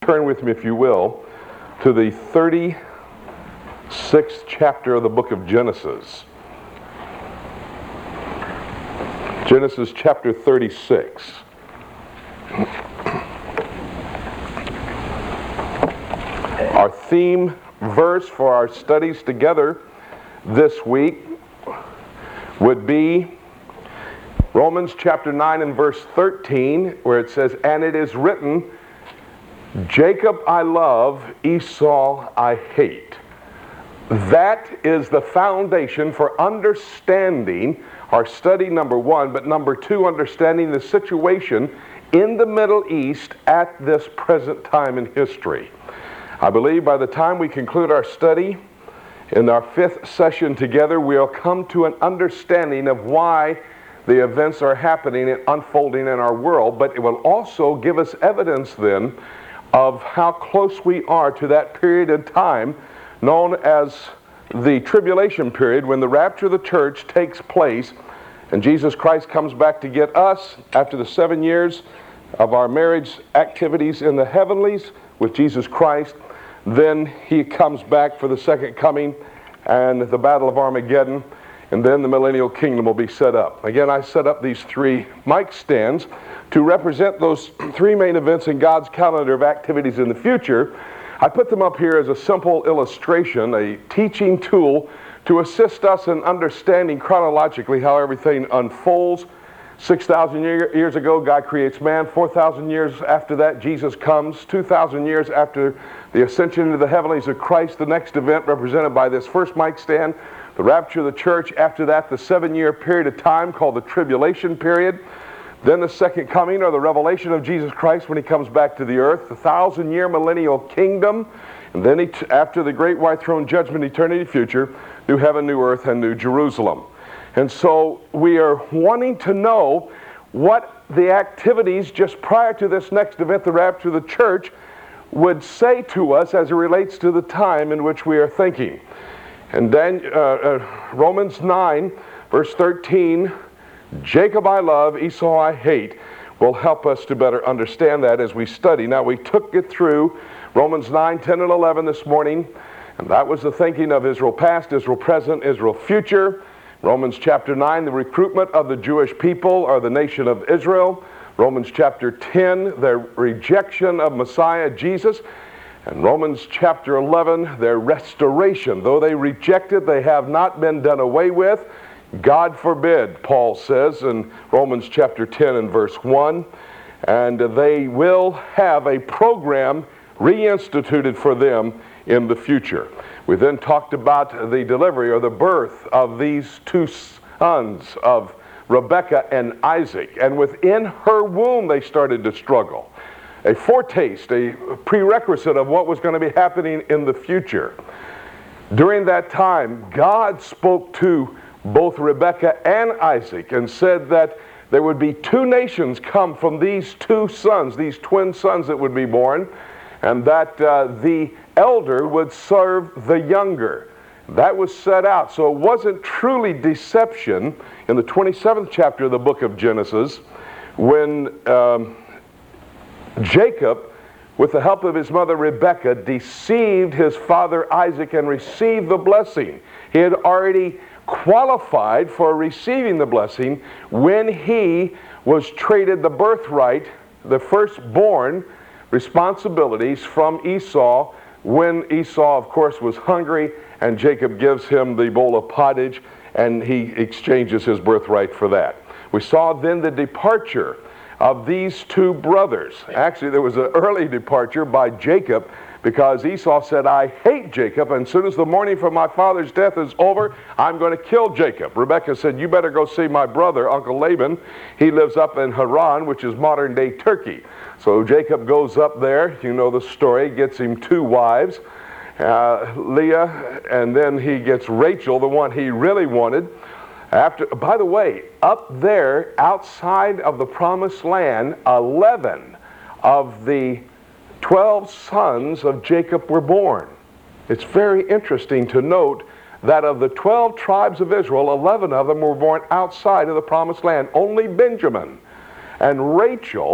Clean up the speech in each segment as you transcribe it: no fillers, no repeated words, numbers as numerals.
turn with me, if you will, to the 36th chapter of the book of Genesis. Genesis chapter 36. Our theme verse for our studies together this week would be Romans chapter 9 and verse 13, where it says, "And it is written, Jacob I love, Esau I hate." That is the foundation for understanding our study, number one, but number two, understanding the situation in the Middle East at this present time in history. I believe by the time we conclude our study in our fifth session together, we'll come to an understanding of why the events are happening and unfolding in our world, but it will also give us evidence then of how close we are to that period in time known as the tribulation period, when the rapture of the church takes place and Jesus Christ comes back to get us after the 7 years of our marriage activities in the heavenlies with Jesus Christ. Then he comes back for the second coming and the battle of Armageddon, and then the millennial kingdom will be set up. Again, I set up these three mic stands to represent those three main events in God's calendar of activities in the future. I put them up here as a simple illustration, a teaching tool to assist us in understanding chronologically how everything unfolds. 6,000 years ago, God creates man. 4,000 years after that, Jesus comes. 2,000 years after the ascension into the heavenlies of Christ, the next event represented by this first mic stand, the rapture of the church. After that, the 7-year period of time called the tribulation period. Then the second coming, or the revelation of Jesus Christ when he comes back to the earth, the 1,000-year millennial kingdom, and then after the great white throne judgment, eternity future, new heaven, new earth, and new Jerusalem. And so we are wanting to know what the activities just prior to this next event, the rapture of the church, would say to us as it relates to the time in which we are thinking. And then Romans 9, verse 13, Jacob I love, Esau I hate, will help us to better understand that as we study. Now, we took it through Romans 9, 10, and 11 this morning, and that was the thinking of Israel past, Israel present, Israel future. Romans chapter 9, the recruitment of the Jewish people or the nation of Israel. Romans chapter 10, their rejection of Messiah Jesus. And Romans chapter 11, their restoration. Though they rejected, they have not been done away with. God forbid, Paul says in Romans chapter 10 and verse 1. And they will have a program reinstituted for them in the future. We then talked about the delivery or the birth of these two sons of Rebekah and Isaac. And within her womb they started to struggle. A foretaste, a prerequisite of what was going to be happening in the future. During that time, God spoke to both Rebekah and Isaac and said that there would be two nations come from these two sons, these twin sons that would be born, and that the elder would serve the younger. That was set out. So it wasn't truly deception in the 27th chapter of the book of Genesis when Jacob, with the help of his mother Rebekah, deceived his father Isaac and received the blessing. He had already qualified for receiving the blessing when he was traded the birthright, the firstborn responsibilities from Esau, when Esau, of course, was hungry, and Jacob gives him the bowl of pottage, and he exchanges his birthright for that. We saw then the departure of these two brothers. Actually, there was an early departure by Jacob because Esau said, I hate Jacob, and as soon as the mourning for my father's death is over, I'm going to kill Jacob. Rebekah said, you better go see my brother, Uncle Laban. He lives up in Haran, which is modern-day Turkey. So Jacob goes up there, you know the story, gets him two wives, Leah, and then he gets Rachel, the one he really wanted. By the way, up there, outside of the promised land, 11 of the 12 sons of Jacob were born. It's very interesting to note that of the 12 tribes of Israel, 11 of them were born outside of the promised land. Only Benjamin and Rachel,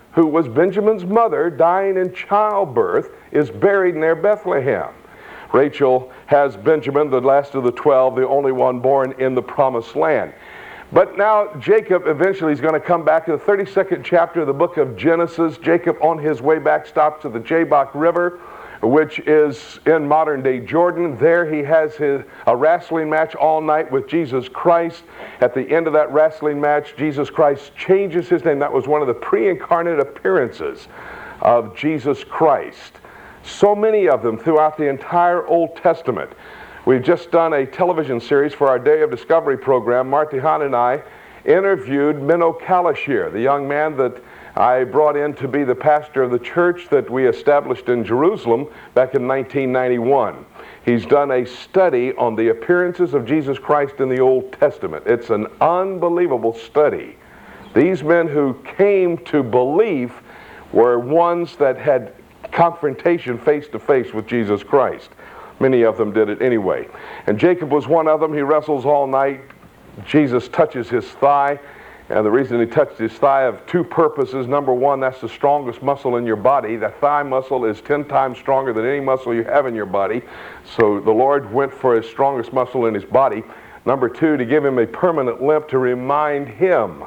who was Benjamin's mother, dying in childbirth, is buried near Bethlehem. Rachel has Benjamin, the last of the 12, the only one born in the promised land. But now Jacob eventually is going to come back to the 32nd chapter of the book of Genesis. Jacob, on his way back, stops at the Jabbok River, which is in modern-day Jordan. There he has a wrestling match all night with Jesus Christ. At the end of that wrestling match, Jesus Christ changes his name. That was one of the pre-incarnate appearances of Jesus Christ. So many of them throughout the entire Old Testament. We've just done a television series for our Day of Discovery program. Marty Hahn and I interviewed Menno Kalashir, the young man that I brought in to be the pastor of the church that we established in Jerusalem back in 1991. He's done a study on the appearances of Jesus Christ in the Old Testament. It's an unbelievable study. These men who came to belief were ones that had confrontation face to face with Jesus Christ. Many of them did it anyway. And Jacob was one of them. He wrestles all night. Jesus touches his thigh. And the reason he touched his thigh of two purposes. Number one, that's the strongest muscle in your body. The thigh muscle is 10 times stronger than any muscle you have in your body. So the Lord went for his strongest muscle in his body. Number two, to give him a permanent limp, to remind him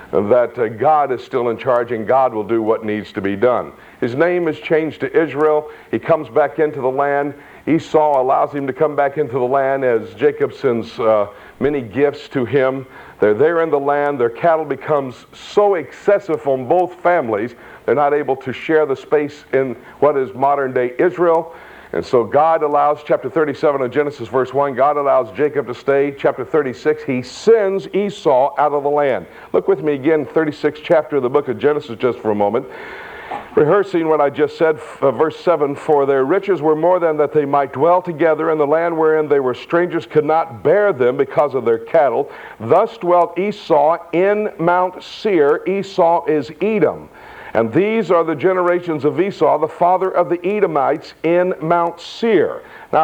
that God is still in charge and God will do what needs to be done. His name is changed to Israel. He comes back into the land. Esau allows him to come back into the land as Jacob sends many gifts to him. They're there in the land. Their cattle becomes so excessive from both families, they're not able to share the space in what is modern-day Israel. And so God allows, chapter 37 of Genesis, verse 1, God allows Jacob to stay. Chapter 36, he sends Esau out of the land. Look with me again, 36th chapter of the book of Genesis just for a moment. Rehearsing what I just said, verse 7, for their riches were more than that they might dwell together in the land wherein they were strangers could not bear them because of their cattle. Thus dwelt Esau in Mount Seir. Esau is Edom. And these are the generations of Esau, the father of the Edomites, in Mount Seir. Now,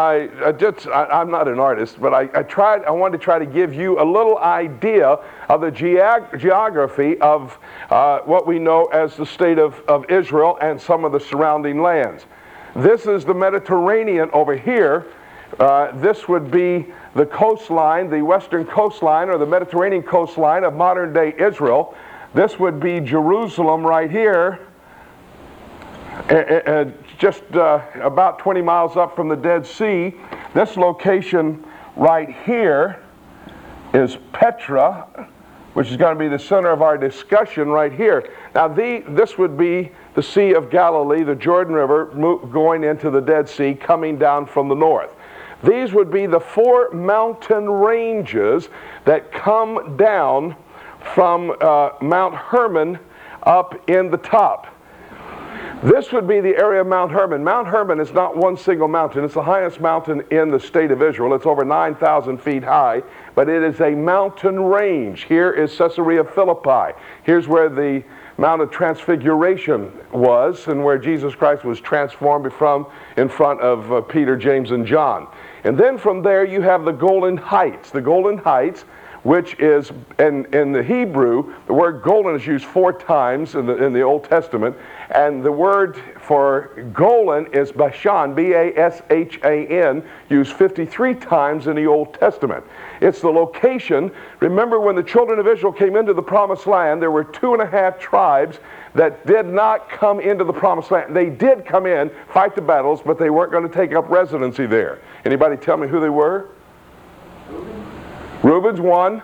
I'm not an artist, but I wanted to try to give you a little idea of the geography of what we know as the state of Israel and some of the surrounding lands. This is the Mediterranean over here. This would be the coastline, the western coastline, or the Mediterranean coastline of modern-day Israel. This would be Jerusalem right here, just about 20 miles up from the Dead Sea. This location right here is Petra, which is going to be the center of our discussion right here. Now, this would be the Sea of Galilee, the Jordan River, going into the Dead Sea, coming down from the north. These would be the four mountain ranges that come down from Mount Hermon up in the top. This would be the area of Mount Hermon. Mount Hermon is not one single mountain. It's the highest mountain in the state of Israel. It's over 9,000 feet high, but it is a mountain range. Here is Caesarea Philippi. Here's where the Mount of Transfiguration was and where Jesus Christ was transformed from in front of Peter, James, and John. And then from there you have the Golden Heights. The Golden Heights, which is, in the Hebrew, the word golden is used 4 times in the Old Testament, and the word for Golan is Bashan, B-A-S-H-A-N, used 53 times in the Old Testament. It's the location. Remember, when the children of Israel came into the Promised Land, there were 2.5 tribes that did not come into the Promised Land. They did come in, fight the battles, but they weren't going to take up residency there. Anybody tell me who they were? Reuben's one.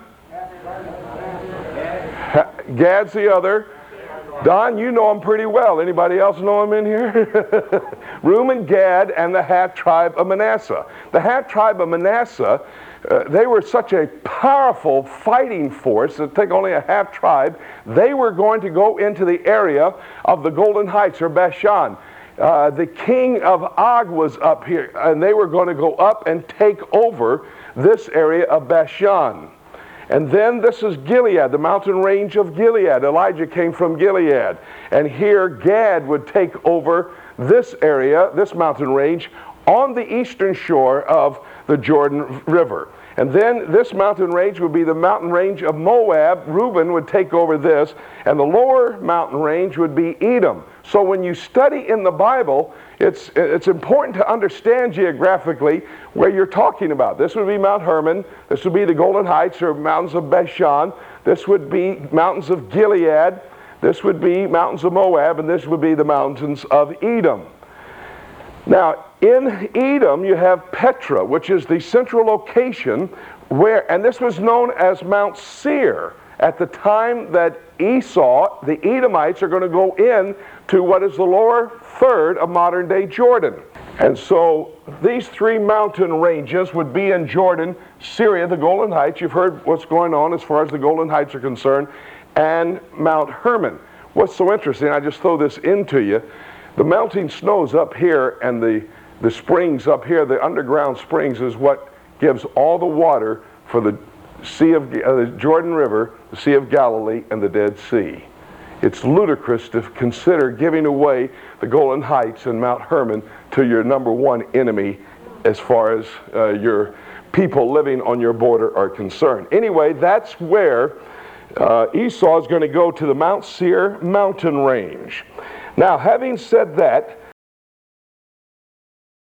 Gad's the other. Don, you know them pretty well. Anybody else know them in here? Reuben, Gad, and the half tribe of Manasseh. The half tribe of Manasseh, they were such a powerful fighting force that take only a half tribe. They were going to go into the area of the Golden Heights, or Bashan. The king of Og was up here, and they were going to go up and take over this area of Bashan. And then this is Gilead, the mountain range of Gilead. Elijah came from Gilead. And here Gad would take over this area, this mountain range, on the eastern shore of the Jordan River. And then this mountain range would be the mountain range of Moab. Reuben would take over this. And the lower mountain range would be Edom. So when you study in the Bible, it's important to understand geographically where you're talking about. This would be Mount Hermon. This would be the Golden Heights or mountains of Bashan. This would be mountains of Gilead. This would be mountains of Moab. And this would be the mountains of Edom. Now, in Edom, you have Petra, which is the central location where, and this was known as Mount Seir. At the time that Esau, the Edomites, are going to go in to what is the lower third of modern-day Jordan. And so these three mountain ranges would be in Jordan, Syria, the Golden Heights. You've heard what's going on as far as the Golden Heights are concerned, and Mount Hermon. What's so interesting, I just throw this into you, the melting snows up here and the springs up here, the underground springs, is what gives all the water for the Sea of the Jordan River, the Sea of Galilee, and the Dead Sea. It's ludicrous to consider giving away the Golden Heights and Mount Hermon to your number one enemy as far as your people living on your border are concerned. Anyway, that's where Esau is going to go, to the Mount Seir mountain range. Now, having said that,